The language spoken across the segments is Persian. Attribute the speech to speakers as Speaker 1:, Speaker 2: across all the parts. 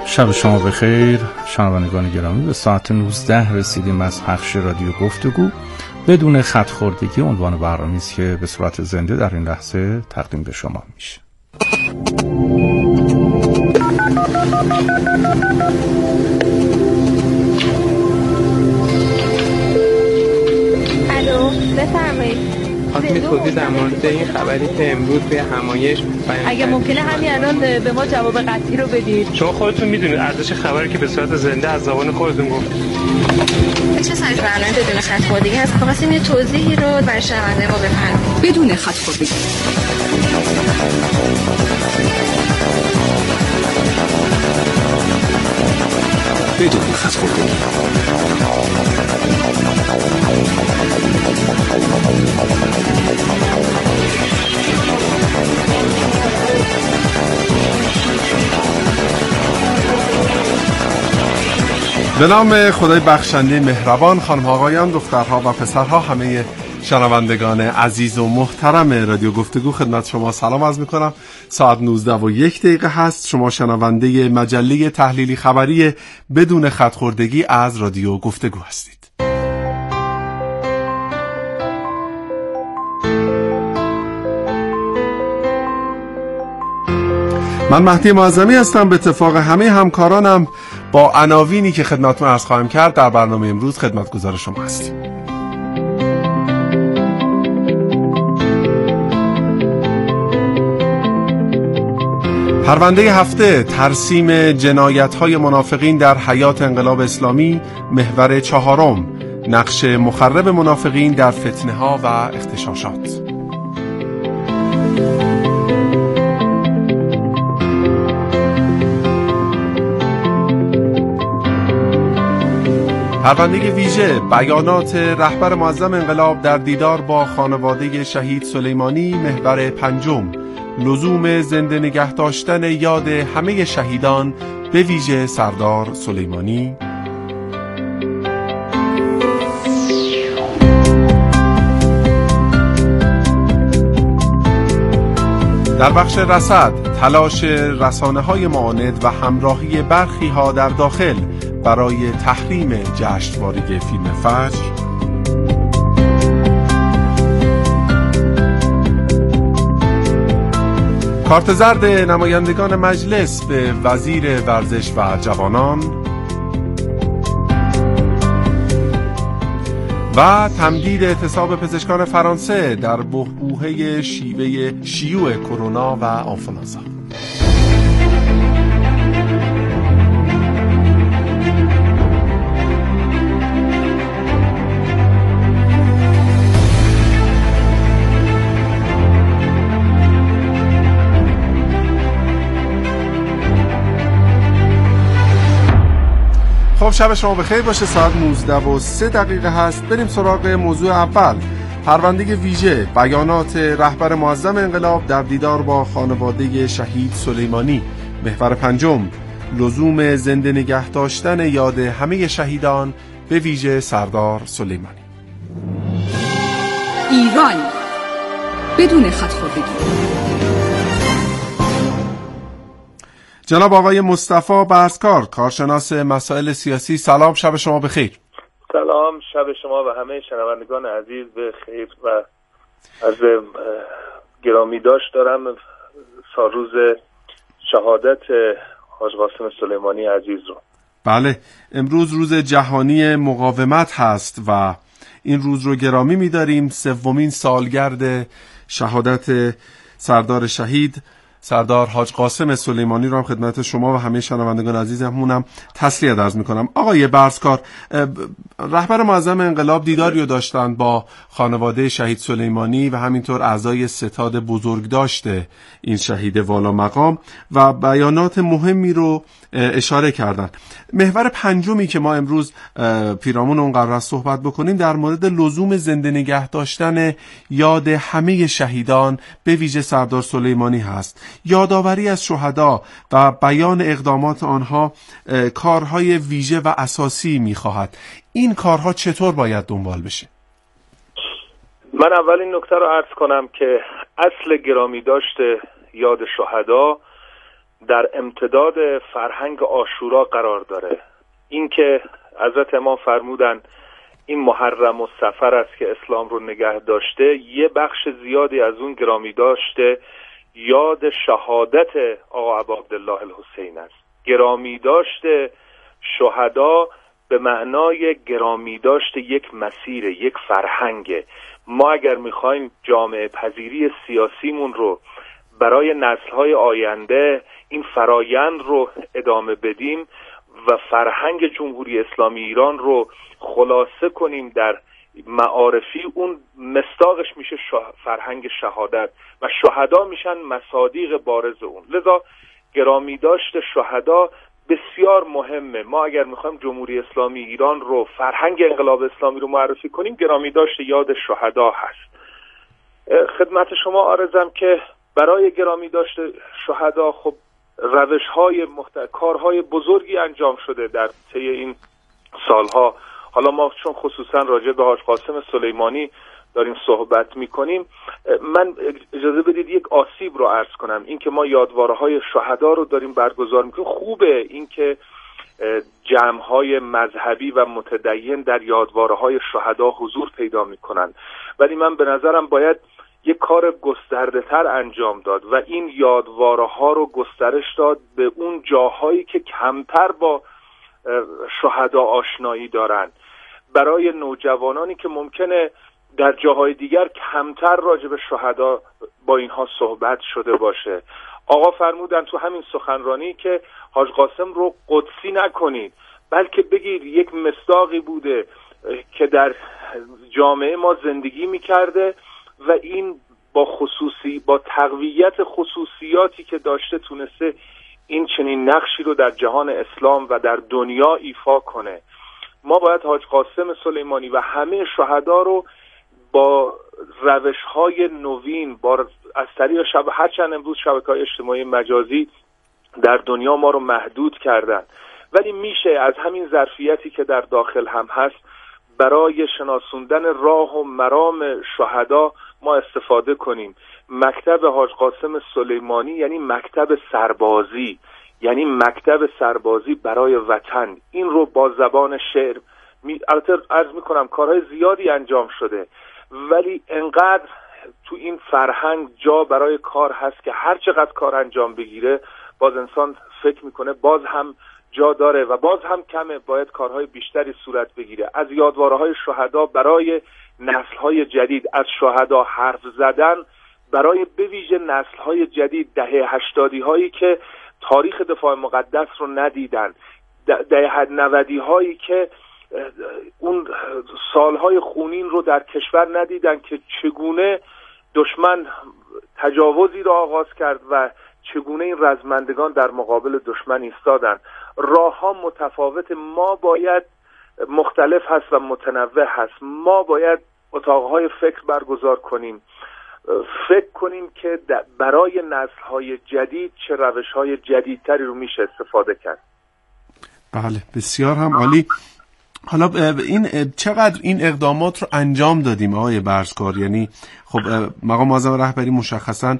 Speaker 1: شب شما بخیر شنوندگان گرامی. به ساعت 19 رسیدیم از پخش رادیو گفتگو بدون خط خوردگی. عنوان برنامه‌ای است که به صورت زنده در این لحظه تقدیم به شما میشه.
Speaker 2: الو بفرمایید.
Speaker 3: خواستم توضیح در مورد این خبری که امروز به همایش
Speaker 2: اگه ممکنه همین الان به ما جواب قطعی رو بدید.
Speaker 3: شما خودتون میدونید ارزش خبری که به صورت زنده از زبان خودتون گفت.
Speaker 2: چه سایز برنامه بدون خط خوردگی هست؟ خواستیم یه توضیحی رو برای شنونده ما بفرمایید.
Speaker 4: بدون خط خوردگی. بدون خط خوردگی.
Speaker 5: به نام خدای بخشنده مهربان، خانم ها آقایان، دخترها و پسرها، همه شنوندگان عزیز و محترم رادیو گفتگو، خدمت شما سلام عرض میکنم. ساعت 19:01 هست. شما شنونده مجله تحلیلی خبری بدون خط خوردگی از رادیو گفتگو هستید. من مهدی معظمی هستم. به اتفاق همه همکارانم با عناوینی که خدمتتون عرض خواهم کرد در برنامه امروز خدمتگزار شما هستیم. پرونده هفته، ترسیم جنایت‌های منافقین در حیات انقلاب اسلامی، محور 4، نقش مخرب منافقین در فتنه‌ها و اغتشاشات. پرونده ویژه، بیانات رهبر معظم انقلاب در دیدار با خانواده شهید سلیمانی، محور 5، لزوم زنده نگه داشتن یاد همه شهیدان به ویژه سردار سلیمانی. در بخش رصد، تلاش رسانه‌های معاند و همراهی برخی ها در داخل برای تحریم جشنواره فیلم فجر. کارت زرد نمایندگان مجلس به وزیر ورزش و جوانان و تمدید اعتصاب پزشکان فرانسه در بحبوحه شیوع کرونا و آنفولانزا. خب شب شما بخیر باشه. ساعت 19:03 هست. بریم سراغ موضوع اول. پرونده ویژه، بیانات رهبر معظم انقلاب در دیدار با خانواده شهید سلیمانی، محور 5، لزوم زنده نگه داشتن یاد همه شهیدان به ویژه سردار سلیمانی.
Speaker 4: ایران بدون خط خوردگی.
Speaker 5: جناب آقای مصطفی برزکار، کارشناس مسائل سیاسی، سلام، شب شما بخیر.
Speaker 6: سلام، شب شما و همه شنوندگان عزیز به خیر و از گرامی داشت دارم روز شهادت حاج قاسم سلیمانی عزیز رو.
Speaker 5: بله، امروز روز جهانی مقاومت هست و این روز رو گرامی می‌داریم. 3مین سالگرد شهادت سردار شهید سردار حاج قاسم سلیمانی رو هم خدمت شما و همه شنوندگان عزیزمونم تسلیت عرض میکنم. آقای برزکار، رهبر معظم انقلاب دیداری رو داشتن با خانواده شهید سلیمانی و همینطور اعضای ستاد بزرگداشت این شهید والا مقام و بیانات مهمی رو اشاره کردن. محور 5 که ما امروز پیرامون اون قرار است صحبت بکنیم در مورد لزوم زنده نگه داشتن یاد همه شهیدان به ویژه سردار سلیمانی هست. یادآوری از شهدا و بیان اقدامات آنها کارهای ویژه و اساسی می‌خواهد. این کارها چطور باید دنبال بشه؟
Speaker 6: من اول این نکته رو عرض کنم که اصل گرامی داشت یاد شهدا در امتداد فرهنگ عاشورا قرار داره. این که حضرت امام فرمودن این محرم و صفر است که اسلام رو نگه داشته، یه بخش زیادی از اون گرامی داشته یاد شهادت آقا ابا عبدالله الحسین است. گرامی داشته شهدا به معنای گرامی داشته یک مسیر، یک فرهنگ. ما اگر میخوایم جامعه پذیری سیاسیمون رو برای نسل‌های آینده این فرایند رو ادامه بدیم و فرهنگ جمهوری اسلامی ایران رو خلاصه کنیم در معارفی، اون مصداقش میشه فرهنگ شهادت و شهدا میشن مصادیق بارز اون. لذا گرامی داشت شهدا بسیار مهمه. ما اگر میخوایم جمهوری اسلامی ایران رو، فرهنگ انقلاب اسلامی رو معرفی کنیم، گرامی داشت یاد شهدا هست. خدمت شما عرضم که برای گرامی داشت شهدا خب روش‌های کارهای بزرگی انجام شده در طی این سالها. حالا ما چون خصوصا راجع به حاج قاسم سلیمانی داریم صحبت میکنیم، من اجازه بدید یک آسیب رو عرض کنم. این که ما یادواره‌های شهدا رو داریم برگزار میکنیم خوبه، این که جمع‌های مذهبی و متدین در یادواره‌های شهدا حضور پیدا میکنن، ولی من به نظرم باید یک کار گسترده‌تر انجام داد و این یادواره‌ها رو گسترش داد به اون جاهایی که کمتر با شهدا آشنایی دارن. برای نوجوانانی که ممکنه در جاهای دیگر کمتر راجع به شهدا با اینها صحبت شده باشه. آقا فرمودن تو همین سخنرانی که حاج قاسم رو قدسی نکنید، بلکه بگید یک مصداقی بوده که در جامعه ما زندگی می‌کرده و این با تقویت خصوصیاتی که داشته تونسته این چنین نقشی رو در جهان اسلام و در دنیا ایفا کنه. ما باید حاج قاسم سلیمانی و همه شهدا رو با روش‌های نوین، از طریق هرچند امروز شبکه‌های اجتماعی مجازی در دنیا ما رو محدود کردن، ولی میشه از همین ظرفیتی که در داخل هم هست برای شناسوندن راه و مرام شهدا ما استفاده کنیم. مکتب حاج قاسم سلیمانی یعنی مکتب سربازی، یعنی مکتب سربازی برای وطن. این رو با زبان شعر البته عرض میکنم کارهای زیادی انجام شده، ولی انقدر تو این فرهنگ جا برای کار هست که هر چقدر کار انجام بگیره باز انسان فکر میکنه باز هم جا داره و باز هم کمه، باید کارهای بیشتری صورت بگیره. از یادواره‌های شهدا برای نسل‌های جدید، از شهدا حرف زدن برای بویژه نسل‌های جدید، دهه 80 هایی که تاریخ دفاع مقدس رو ندیدن، دهه 90 هایی که اون سالهای خونین رو در کشور ندیدن که چگونه دشمن تجاوزی را آغاز کرد و چگونه این رزمندگان در مقابل دشمن ایستادن. راه‌ها متفاوت، ما باید مختلف هست و متنوع هست. ما باید اتاقهای فکر برگزار کنیم، فکر کنیم که برای نسل‌های جدید چه روش‌های جدیدتری رو میشه استفاده کرد.
Speaker 5: بله بسیار هم عالی. حالا این چقدر این اقدامات رو انجام دادیم آقای برزکار؟ یعنی خب مقام معظم رهبری مشخصا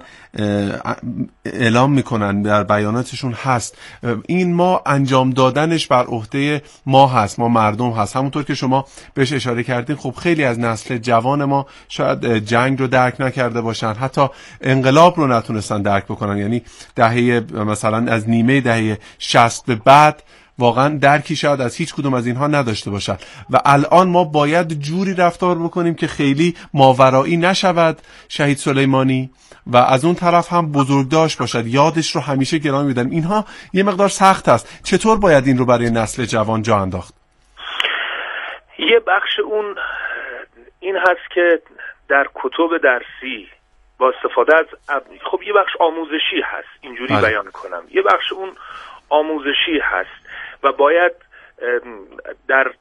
Speaker 5: اعلام میکنن، در بیاناتشون هست این ما انجام دادنش بر عهده ما هست، ما مردم هست. همونطور که شما بهش اشاره کردین خب خیلی از نسل جوان ما شاید جنگ رو درک نکرده باشن، حتی انقلاب رو نتونستن درک بکنن، یعنی دهه مثلا از نیمه دهه 60 به بعد واقعا درکی شاید از هیچ کدوم از اینها نداشته باشن و الان ما باید جوری رفتار بکنیم که خیلی ماورایی نشود شهید سلیمانی و از اون طرف هم بزرگداشت باشد، یادش رو همیشه گرامی بداریم. اینها یه مقدار سخت است. چطور باید این رو برای نسل جوان جا انداخت؟
Speaker 6: یه بخش اون این هست که در کتب درسی با استفاده از خب یه بخش آموزشی هست، اینجوری بیان کنم، یه بخش اون آموزشی هست و باید در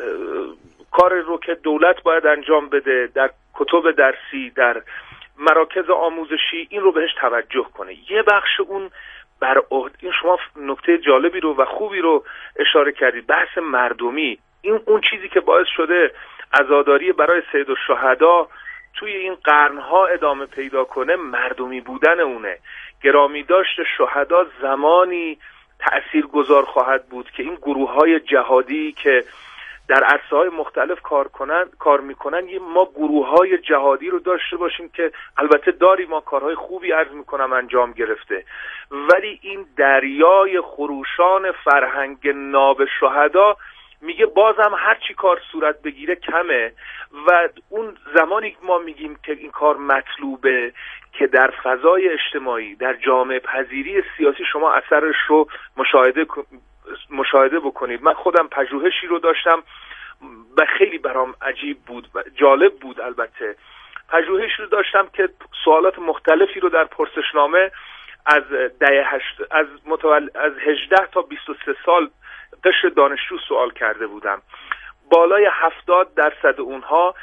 Speaker 6: کار رو که دولت باید انجام بده در کتب درسی، در مراکز آموزشی این رو بهش توجه کنه. یه بخش اون بر عهده، این شما نکته جالبی رو و خوبی رو اشاره کردید، بحث مردمی. این اون چیزی که باعث شده عزاداری برای سید الشهدا توی این قرنها ادامه پیدا کنه مردمی بودن اونه. گرامی داشت شهدا زمانی تأثیرگذار خواهد بود که این گروه‌های جهادی که در عرصه‌های مختلف کار میکنن ما گروه‌های جهادی رو داشته باشیم که البته داریم، ما کارهای خوبی عرض میکنم انجام گرفته، ولی این دریای خروشان فرهنگ ناب شهدا میگه بازم هر چی کار صورت بگیره کمه و اون زمانی که ما میگیم که این کار مطلوبه که در فضای اجتماعی، در جامعه پذیری سیاسی شما اثرش رو مشاهده بکنید. من خودم پژوهشی رو داشتم و خیلی برام عجیب بود و جالب بود. البته پژوهشی رو داشتم که سوالات مختلفی رو در پرسشنامه از 18 تا 23 سال قشر دانشجو سوال کرده بودم. بالای 70% اونها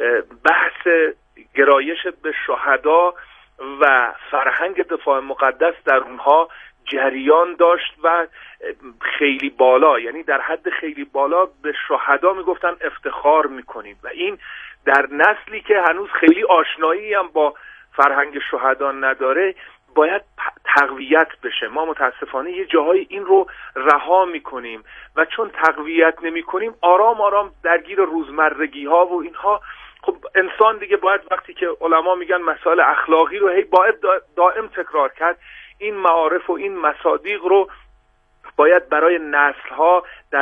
Speaker 6: بحث گرایش به شهدا و فرهنگ دفاع مقدس در اونها جریان داشت و خیلی بالا، یعنی در حد خیلی بالا به شهدا میگفتن افتخار میکنیم و این در نسلی که هنوز خیلی آشنایی هم با فرهنگ شهدا نداره باید تقویت بشه. ما متاسفانه یه جاهای این رو رها میکنیم و چون تقویت نمیکنیم آرام آرام درگیر روزمرگی ها و اینها. خب انسان دیگه باید وقتی که علما میگن مسائل اخلاقی رو باید دائم تکرار کرد، این معارف و این مصادیق رو باید برای نسل‌ها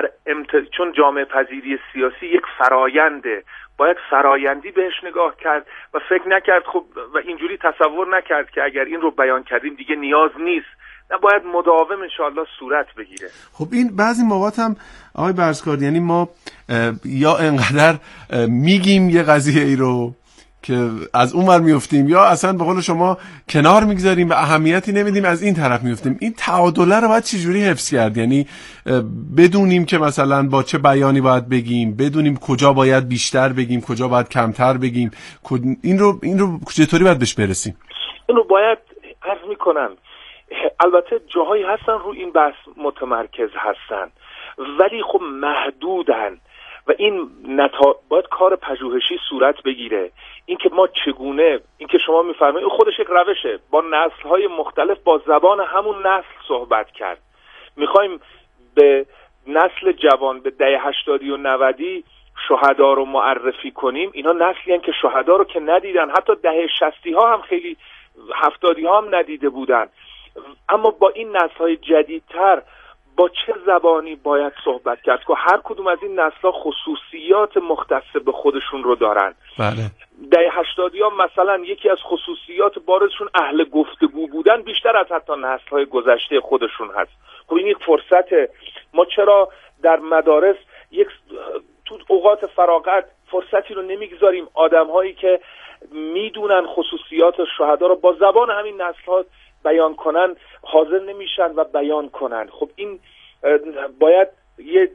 Speaker 6: چون جامعه پذیری سیاسی یک فراینده، باید فرایندی بهش نگاه کرد و فکر نکرد خب و اینجوری تصور نکرد که اگر این رو بیان کردیم دیگه نیاز نیست، نه باید مداوم انشاءالله صورت بگیره.
Speaker 5: خب این بعضی موقات هم آقای برزکار، یعنی ما یا انقدر میگیم یه قضیه ای رو که از اون ور میفتیم یا اصلا به قول شما کنار میگذاریم و اهمیتی نمیدیم، از این طرف میفتیم. این تعادله رو باید چجوری حفظ کرد؟ یعنی بدونیم که مثلا با چه بیانی باید بگیم، بدونیم کجا باید بیشتر بگیم، کجا باید کمتر بگیم، این رو چطوری باید بهش برسیم؟
Speaker 6: اینو باید عرض میکنم. البته جاهایی هستن رو این بحث متمرکز هستن ولی خب محدودن و این باید کار پژوهشی صورت بگیره. این که ما چگونه، این که شما میفرمایید خودش یک روشه، با نسل‌های مختلف با زبان همون نسل صحبت کرد. میخوایم به نسل جوان به دهه 80 و 90 شهدا رو معرفی کنیم، اینا نسلی هستن که شهدا رو که ندیدن، حتی دهه 60 ها هم خیلی 70 ها هم ندیده بودن. اما با این نسل‌های جدیدتر با چه زبانی باید صحبت کرد که هر کدوم از این نسل‌ها خصوصیات مختص به خودشون رو دارن.
Speaker 5: بله.
Speaker 6: دهه 80 ها مثلا یکی از خصوصیات بارزشون اهل گفتگو بودن بیشتر از حتی نسل‌های گذشته خودشون هست. خب این یک فرصته. ما چرا در مدارس تو اوقات فراغت فرصتی رو نمیگذاریم آدم‌هایی که میدونن خصوصیات شهدا رو با زبان همین نسل‌ها بیان کنن، حاضر نمیشن و بیان کنن؟ خب این باید یه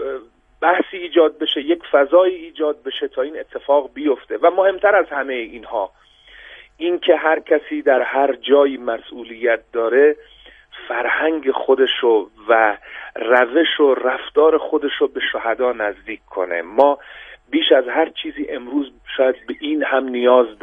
Speaker 6: بحثی ایجاد بشه، یک فضایی ایجاد بشه تا این اتفاق بیفته. و مهمتر از همه اینها این که هر کسی در هر جایی مسئولیت داره فرهنگ خودشو و روش و رفتار خودشو به شهدا نزدیک کنه. ما بیش از هر چیزی امروز شاید به این هم نیاز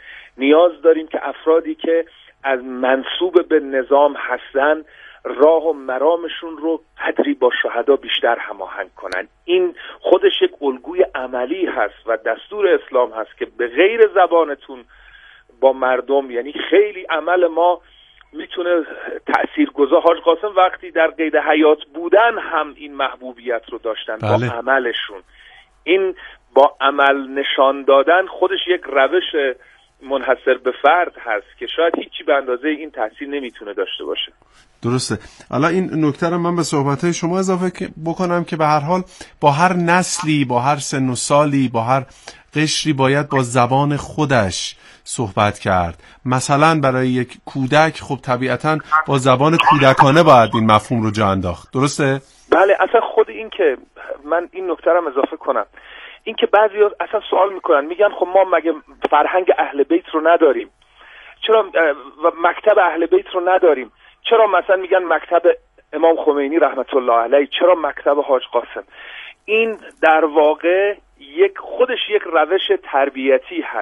Speaker 6: داریم که افرادی که از منسوب به نظام هستن راه و مرامشون رو قدری با شهدا بیشتر هماهنگ کنن. این خودش یک الگوی عملی هست و دستور اسلام هست که به غیر زبانتون با مردم، یعنی خیلی عمل ما میتونه تأثیرگذار. حاج قاسم وقتی در قید حیات بودن هم این محبوبیت رو داشتن. بله. با عملشون، این با عمل نشان دادن خودش یک روش منحصر به فرد هست که شاید هیچی به اندازه این تاثیر نمیتونه داشته باشه.
Speaker 5: درسته. حالا این نکته رو من به صحبت‌های شما اضافه بکنم که به هر حال با هر نسلی، با هر سن و سالی، با هر قشری باید با زبان خودش صحبت کرد. مثلا برای یک کودک خب طبیعتاً با زبان کودکانه باید این مفهوم رو جا انداخت. درسته؟
Speaker 6: بله. اصلا خود این که من این نکته رو اضافه کنم، این که بعضی‌ها اصلا سوال میکنن، میگن خب ما مگه فرهنگ اهل بیت رو نداریم؟ چرا و مکتب اهل بیت رو نداریم؟ چرا مثلا میگن مکتب امام خمینی رحمت الله علیه، چرا مکتب حاج قاسم؟ این در واقع خودش یک روش تربیتی هست.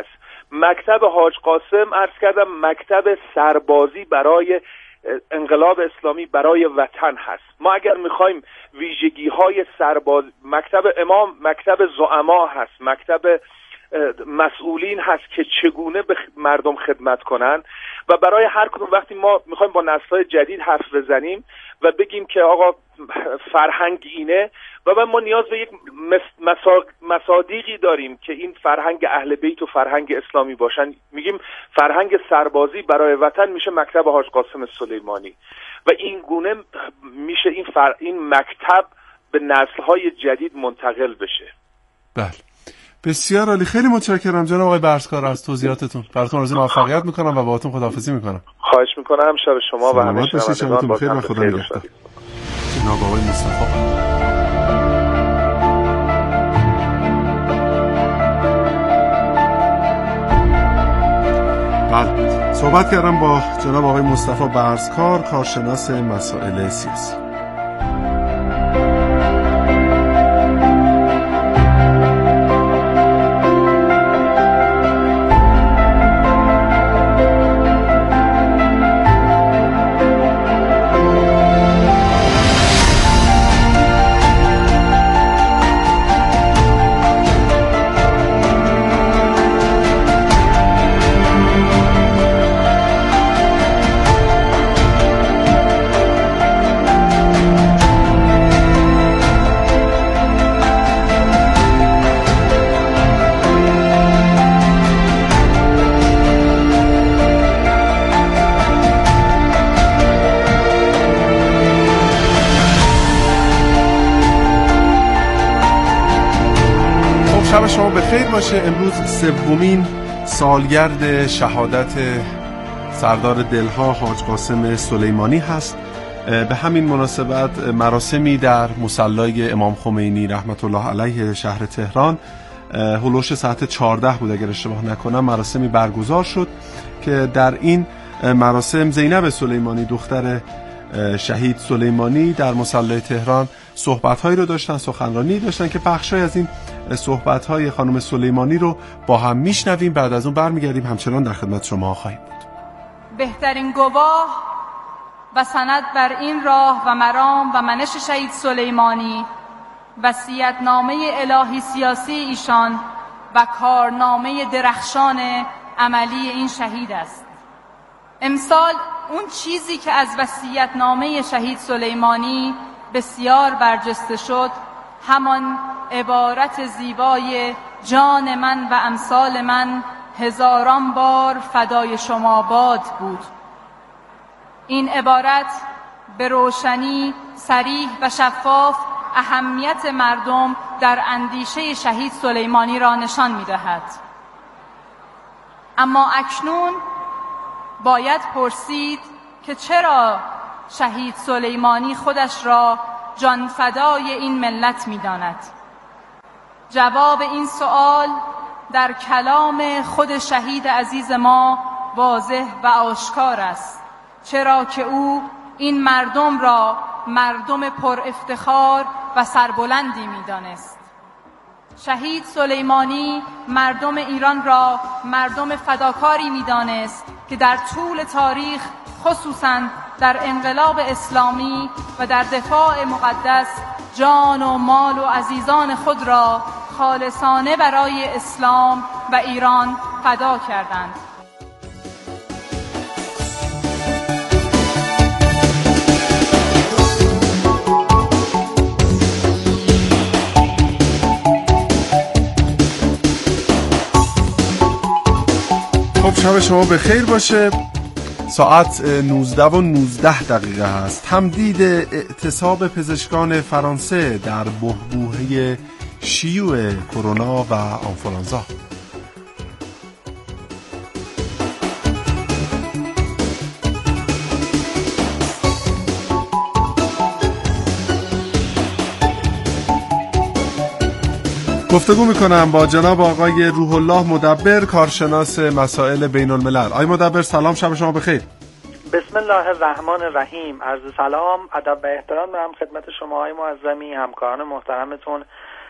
Speaker 6: مکتب حاج قاسم عرض کردم مکتب سربازی برای انقلاب اسلامی برای وطن هست. ما اگر میخوایم ویژگی های سرباز، مکتب امام مکتب زعما هست، مکتب مسئولین هست که چگونه به مردم خدمت کنن و برای هر کدوم وقتی ما میخوایم با نسل‌های جدید حرف بزنیم و بگیم که آقا فرهنگ اینه و ما نیاز به یک مصادیقی داریم که این فرهنگ اهل بیت و فرهنگ اسلامی باشن. میگیم فرهنگ سربازی برای وطن میشه مکتب حاج قاسم سلیمانی و این گونه میشه این مکتب به نسل‌های جدید منتقل بشه.
Speaker 5: بله بسیار عالی، خیلی متشکرم جناب آقای برزکار از توضیحاتتون. براتون آرزوی موفقیت میکنم و باهاتون خداحافظی میکنم.
Speaker 6: خواهش میکنم. شب شما و همه شنوندگان
Speaker 5: بخیر و خدا نگهدار. جناب آقای مصطفی. بله صحبت کردم با جناب آقای مصطفی برزکار، کارشناس مسائل سیاسی. شب شما بخیر باشه. امروز سومین سالگرد شهادت سردار دلها حاج قاسم سلیمانی هست. به همین مناسبت مراسمی در مصلی امام خمینی رحمت الله علیه شهر تهران هلوش ساعت 14 بود اگر اشتباه نکنم مراسمی برگزار شد که در این مراسم زینب سلیمانی دختر شهید سلیمانی در مصلی تهران صحبت‌هایی رو داشتن، سخنرانی داشتن که بخشای از این صحبت‌های خانم سلیمانی رو با هم میشنویم. بعد از اون برمیگردیم همچنان در خدمت شما خواهیم بود.
Speaker 7: بهترین گواه و سند بر این راه و مرام و منش شهید سلیمانی وصیت‌نامه الهی سیاسی ایشان و کارنامه درخشان عملی این شهید است. امسال اون چیزی که از وصیت‌نامه شهید سلیمانی بسیار برجسته شد همان عبارت زیبای جان من و امثال من هزاران بار فدای شما باد بود. این عبارت به روشنی صریح و شفاف اهمیت مردم در اندیشه شهید سلیمانی را نشان می‌دهد. اما اکنون باید پرسید که چرا شهید سلیمانی خودش را جان فدای این ملت می‌داند؟ جواب این سوال در کلام خود شهید عزیز ما واضح و آشکار است، چرا که او این مردم را مردم پر افتخار و سربلندی می‌دانست. شهید سلیمانی مردم ایران را مردم فداکاری می‌دانست که در طول تاریخ خصوصاً در انقلاب اسلامی و در دفاع مقدس جان و مال و عزیزان خود را خالصانه برای اسلام و ایران فدا کردند.
Speaker 5: خب شب شما بخیر باشه. ساعت 19:19 هست. تمدید اعتصاب پزشکان فرانسه در بحبوحه شیوع کرونا و آنفولانزا. گفتگو میکنم با جناب آقای روح الله مدبر، کارشناس مسائل بین الملل. آقای مدبر سلام، شب شما بخیر.
Speaker 8: بسم الله الرحمن الرحیم. عرض سلام، ادب و احترام دارم خدمت شما های معظمی، همکاران محترمتون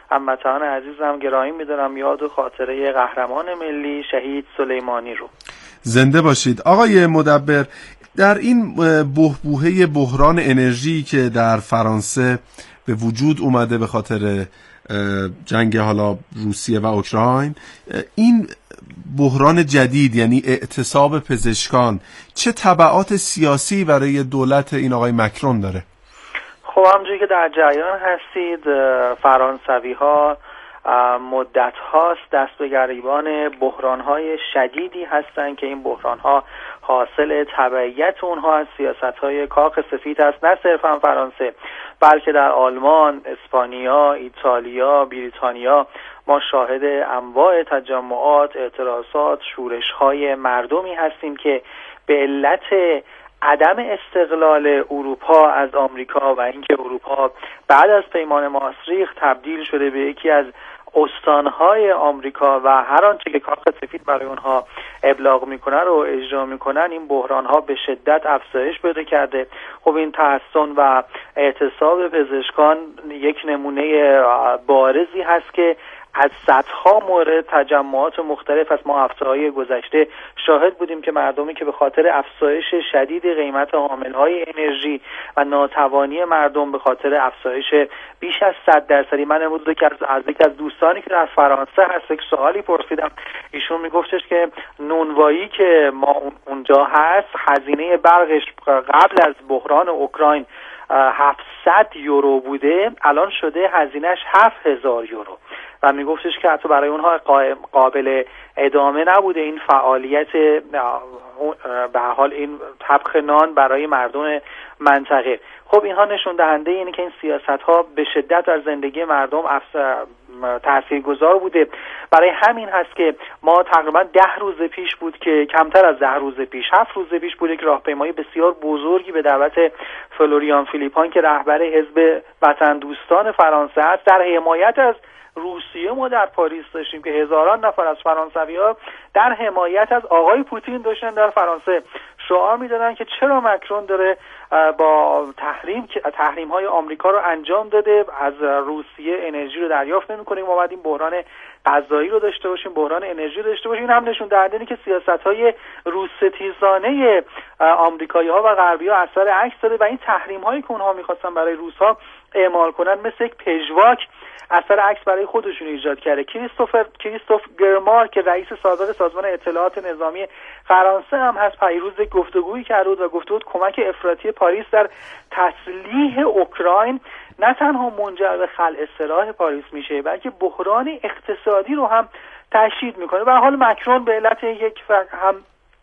Speaker 8: هموطنان عزیزم گرامی می‌دارم یاد و خاطره قهرمان ملی شهید سلیمانی رو.
Speaker 5: زنده باشید. آقای مدبر، در این بحبوحه بحران انرژی که در فرانسه به وجود اومده به خاطر جنگ حالا روسیه و اوکراین، این بحران جدید یعنی اعتصاب پزشکان چه تبعات سیاسی برای دولت این آقای مکرون داره؟
Speaker 8: خب همونجوری که در جریان هستید فرانسوی ها مدت هاست دست به گریبان بحران های شدیدی هستند که این بحران ها حاصل تبعیت اونها از سیاست های کاخ سفید است. نه صرفا فرانسه بلکه در آلمان، اسپانیا، ایتالیا، بریتانیا ما شاهد انواع تجمعات، اعتراضات، شورش های مردمی هستیم که به علت عدم استقلال اروپا از آمریکا و اینکه اروپا بعد از پیمان ماستریخت تبدیل شده به یکی از استانهای آمریکا و هر آنچه که کاخ سفید برای اونها ابلاغ میکنه رو اجرا میکنن، این بحرانها به شدت افزایش پیدا کرده. خب این تحسن و اعتصاب پزشکان یک نمونه بارزی هست که از صدها مورد تجمعات مختلف از ما هفته‌های گذشته شاهد بودیم که مردمی که به خاطر افزایش شدید قیمت حامل‌های انرژی و ناتوانی مردم به خاطر افزایش بیش از 100%، من امروز از یک از دوستانی که در فرانسه هست یک سوالی پرسیدم، ایشون میگفتش که نونوایی که ما اونجا هست هزینه برقش قبل از بحران اوکراین 700 یورو بوده، الان شده هزینهش 7000 یورو و میگفتش که حتی برای اونها قابل ادامه نبوده این فعالیت، به حال این طبخ نان برای مردم منطقه. خب اینها نشون دهنده اینه که این سیاست ها به شدت در زندگی مردم تاثیرگذار بوده. برای همین هست که ما تقریبا 10 روز پیش بود که کمتر از 10 روز پیش 7 روز پیش بود یک راهپیمایی بسیار بزرگی به دعوت فلوریان فیلیپان که رهبر حزب وطن دوستان فرانسه است در حمایت از روسیه ما در پاریس داشتیم که هزاران نفر از فرانسوی‌ها در حمایت از آقای پوتین داشتن در فرانسه شعار میدادن که چرا مکرون داره با تحریم‌های آمریکا رو انجام داده، از روسیه انرژی رو دریافت نمی‌کنیم، ما باید این بحران غذایی رو داشته باشیم، بحران انرژی داشته باشیم. این هم نشون دهنده اینه که سیاست‌های روس‌ستیزانه آمریکایی‌ها و غربی‌ها اثر عکس داده و این تحریم‌هایی که اونها می‌خواستن برای روس‌ها اعمال کنن مثل یک پژواک اثر عکس برای خودشون ایجاد کرده. کریستوف گرمار که رئیس سابق سازمان اطلاعات نظامی فرانسه هم هست پیروز گفتگویی کرد و گفته بود کمک افراطی پاریس در تسلیح اوکراین نه تنها منجر به خلع سلاح پاریس میشه بلکه بحران اقتصادی رو هم تشدید میکنه. به حال مکرون به علت یک هم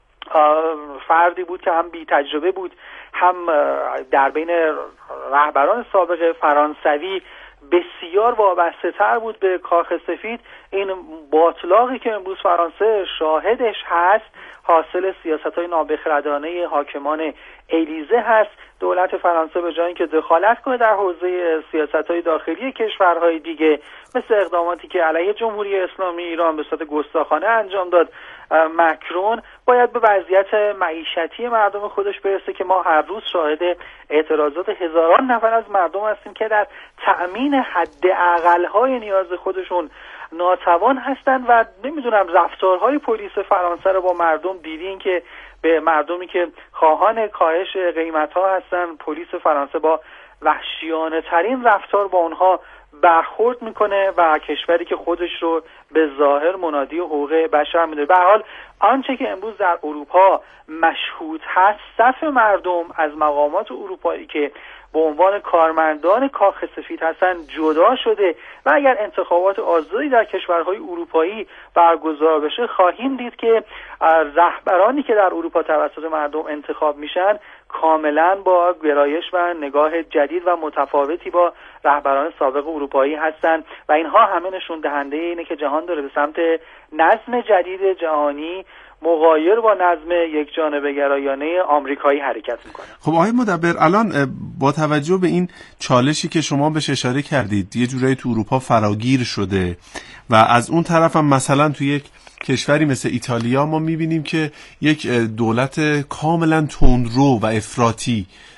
Speaker 8: فردی بود که هم بی تجربه بود، هم در بین رهبران سابق فرانسوی بسیار وابسته تر بود به کاخ سفید. این باطلاقی که امروز فرانسه شاهدش هست حاصل سیاست‌های نابخردانه حاکمان الیزه هست. دولت فرانسه به جای اینکه دخالت کنه در حوزه سیاست‌های داخلی کشورهای دیگه مثل اقداماتی که علیه جمهوری اسلامی ایران به صورت گستاخانه انجام داد، مکرون باید به وضعیت معیشتی مردم خودش برسه که ما هر روز شاهد اعتراضات هزاران نفر از مردم هستیم که در تأمین حداقل‌های نیاز خودشون ناتوان هستند و نمیدونم رفتارهای پلیس فرانسه رو با مردم دیدین که به مردمی که خواهان کاهش قیمت‌ها هستن پلیس فرانسه با وحشیانه ترین رفتار با اونها برخورد میکنه و کشوری که خودش رو به ظاهر منادی حقوق بشر میدونه. به هر حال آنچه که امروز در اروپا مشهود هست صف مردم از مقامات اروپایی که به عنوان کارمندان کاخ سفید هستن جدا شده و اگر انتخابات آزادی در کشورهای اروپایی برگزار بشه خواهیم دید که رهبرانی که در اروپا توسط مردم انتخاب میشن کاملا با گرایش و نگاه جدید و متفاوتی با رهبران سابق اروپایی هستند و اینها همه نشون دهنده اینه که جهان داره به سمت نظم جدید جهانی مغایر با نظم یک جانبه گرایانه آمریکایی حرکت میکنه.
Speaker 5: خب آقای مدبر، الان با توجه به این چالشی که شما بهش اشاره کردید یه جورایی تو اروپا فراگیر شده و از اون طرف هم مثلا تو یک کشوری مثل ایتالیا ما میبینیم که یک دولت کاملا تندرو و افراطی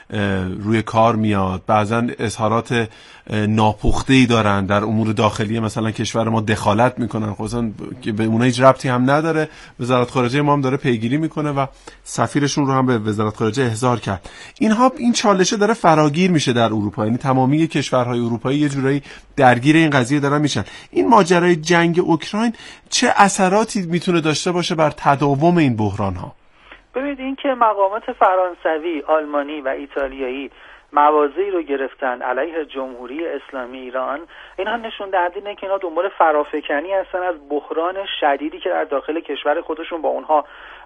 Speaker 5: روی کار میاد، بعضا اظهارات ناپخته‌ای دارن در امور داخلی مثلا کشور ما، دخالت میکنن خصوصا که به اونها هیچ ربطی هم نداره. وزارت خارجه ما هم داره پیگیری میکنه و سفیرشون رو هم به وزارت خارجه احضار کرد. این چالشه داره فراگیر میشه در اروپا، یعنی تمامی کشورهای اروپایی یه جورایی درگیر این قضیه دارن میشن. این ماجرای جنگ اوکراین چه اثراتی میتونه داشته باشه بر تداوم این بحران ها؟
Speaker 8: ببینید این که مقامات فرانسوی، آلمانی و ایتالیایی موازی رو گرفتن علیه جمهوری اسلامی ایران، اینها نشون دهنده اینه که اینا دنبال فرافکنی هستن از بحران شدیدی که در داخل کشور خودشون با اونها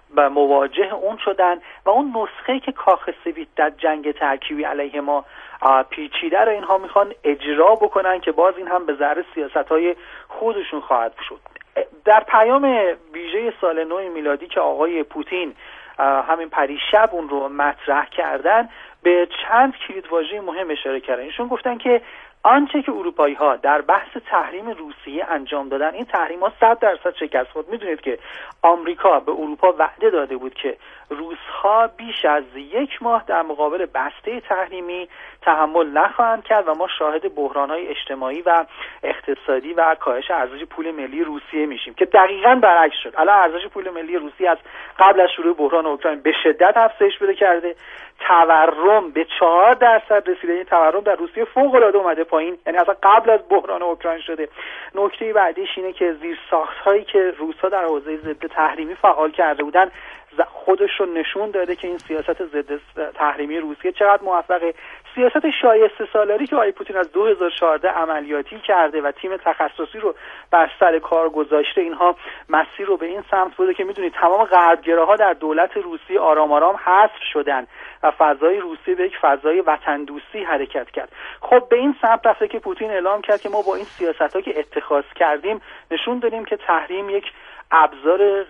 Speaker 8: مواجه اون شدن و اون نسخه‌ای که کاخ سفید در جنگ ترکیبی علیه ما پیچیده رو اینها میخوان اجرا بکنن که باز این هم به ضرر سیاست‌های خودشون خواهد شد. در پیام ویژه سال نو میلادی که آقای پوتین همین پریشب اون رو مطرح کردن، به چند کلیدواژه مهم اشاره کردن. ایشون گفتن که آنچه که اروپایی‌ها در بحث تحریم روسیه انجام دادن، این تحریم‌ها 100% شکست خورد. میدونید که آمریکا به اروپا وعده داده بود که روس‌ها بیش از 1 ماه در مقابل بسته تحریمی تحمل نخواهند کرد و ما شاهد بحران‌های اجتماعی و اقتصادی و کاهش ارزش پول ملی روسیه میشیم که دقیقاً برعکس شد. الان ارزش پول ملی روسیه از قبل از شروع بحران اوکراین به شدت افزایش پیدا کرده. تورم به 4% رسیده. این تورم در روسیه فوق‌العاده اومده پایین، یعنی اصلا قبل از بحران اوکراین شده. نکته بعدیش اینه که زیرساخت‌هایی که روس‌ها در حوزه ضد تحریمی فعال کرده بودن خودش رو نشون داده که این سیاست ضد تحریمی روسیه چقدر موفقه. سیاست شایسته سالاری که آقای پوتین از 2014 عملیاتی کرده و تیم تخصصی رو بر سر کار گذاشته، اینها مسیر رو به این سمت بوده که میدونید تمام غربگراها در دولت روسیه آرام آرام حذف شدن و فضای روسیه به یک فضای وطن دوستی حرکت کرد. خب به این سمت رفته که پوتین اعلام کرد که ما با این سیاست‌ها که اتخاذ کردیم نشون دادیم که تحریم یک ابزار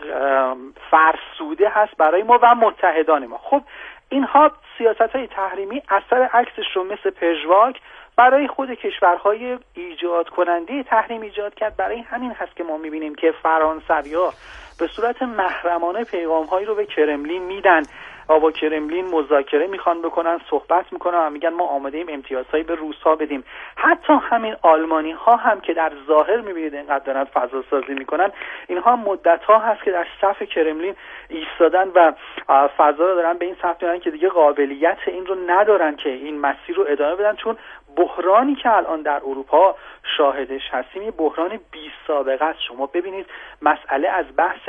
Speaker 8: فرسوده هست برای ما و متحدان ما. خب اینها سیاست‌های تحریمی اثر عکسش رو مثل پژواک برای خود کشورهای ایجاد کننده تحریم ایجاد کرد. برای همین هست که ما می‌بینیم که فرانسوی‌ها به صورت محرمانه پیغام‌هایی رو به کرملین میدن و با کرملین مذاکره میخوان بکنن، صحبت میکنن و میگن ما آماده ایم امتیازهایی به روس‌ها بدیم. حتی همین آلمانی‌ها هم که در ظاهر میبینید اینقدر دارن فضا سازی میکنن، اینها مدت‌ها هست که در صف کرملین ایستادن و فضا رو دارن به این سمت میبرن که دیگه قابلیت این رو ندارن که این مسیر رو ادامه بدن، چون بحرانی که الان در اروپا شاهدش هستیم یه بحران بی سابقه است. شما ببینید مسئله از بحث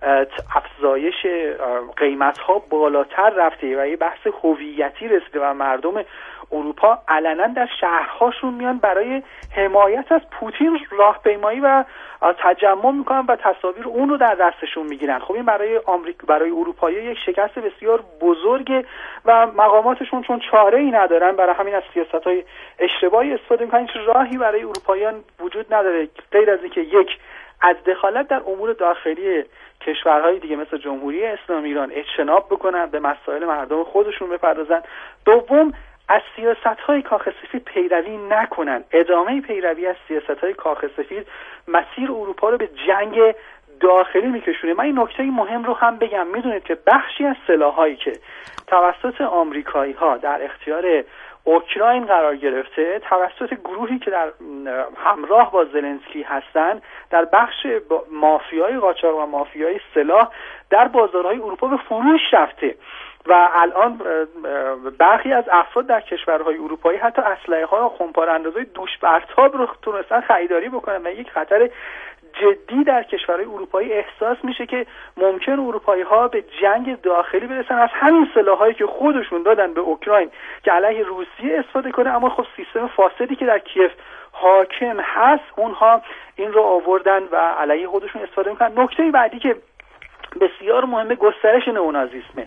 Speaker 8: افزایش قیمت‌ها بالاتر رفته و یه بحث هویتی رسیده و مردم اروپا علنا در شهرهاشون میان برای حمایت از پوتین راهپیمایی و تجمع میکنن و تصاویر اون رو در دستشون میگیرن. خب این برای اروپایی یک شکست بسیار بزرگه و مقاماتشون چون چاره‌ای ندارن برای همین از سیاست‌های اشتباهی استفاده میکنن. هیچ راهی برای اروپاییان وجود نداره غیر از اینکه یک، از دخالت در امور داخلی کشورهای دیگه مثل جمهوری اسلامی ایران اجتناب بکنن، به مسائل مردم خودشون بپردازن. دوم، از سیاست‌های کاخ سفید پیروی نکنن. ادامه پیروی از سیاست‌های کاخ سفید مسیر اروپا رو به جنگ داخلی میکشونه. من این نکته مهم رو هم بگم. میدونید که بخشی از سلاح‌هایی که توسط آمریکایی‌ها در اختیار اوکراین قرار گرفته توسط گروهی که در همراه با زلنسکی هستند در بخش مافیای قاچاق و مافیای سلاح در بازارهای اروپا به فروش رفته و الان برخی از افراد در کشورهای اروپایی حتی اسلحه‌ها و خمپاره‌اندازهای دوش برتاب رو تونستن خریداری بکنن و یک خطر جدی در کشورهای اروپایی احساس میشه که ممکن اروپایی‌ها به جنگ داخلی برسن از همین سلاحایی که خودشون دادن به اوکراین که علیه روسیه استفاده کنه. اما خب سیستم فاسدی که در کیف حاکم هست اونها این رو آوردن و علیه خودشون استفاده میکنن. نکته بعدی که بسیار مهمه گسترش نئونازیسمه.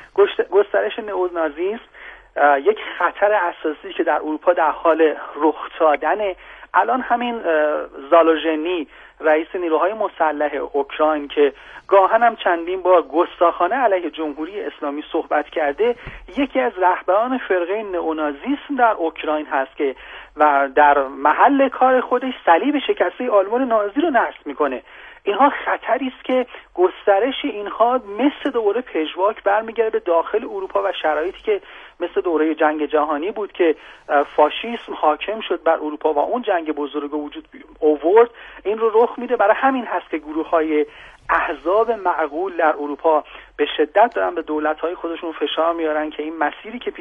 Speaker 8: گسترش نئونازیسم یک خطر اساسی که در اروپا در حال رخ دادنه. الان همین زالوژنی رئیس نیروهای مسلح اوکراین که گاهن هم چندین بار گستاخانه علیه جمهوری اسلامی صحبت کرده، یکی از رهبران فرقه نئونازیسم در اوکراین هست که و در محل کار خودش صلیب شکسته آلمان نازی رو نصب میکنه. اینها خطری است که گسترش اینها مثل دوره پژواک برمیگرده به داخل اروپا و شرایطی که مثل دوره جنگ جهانی بود که فاشیسم حاکم شد بر اروپا و اون جنگ بزرگ وجود آورد. این رو رخ میده. برای همین هست که گروه‌های احزاب معقول در اروپا به شدت دارن به دولت‌های خودشون فشار میارن که این مسیری که